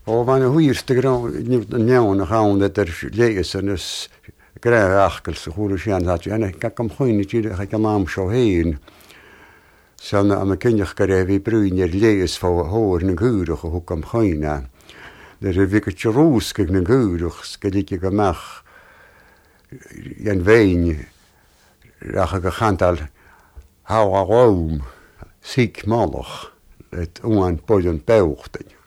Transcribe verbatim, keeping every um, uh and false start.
O van een huurste nieuwe gaan dat er lezen is graag achels hoe je aan dat je en ik kan gewoon niet je ik kan naam zo heen. Zo'n aan mijn kinderen krijgen we bruiner lees voor horen gurig hoe kan gewoon na. Er is wirklich roos gegen gurig skelijk ik mag. Een wijn dat ik gaan al hou room ziek malig het on poison pauwt.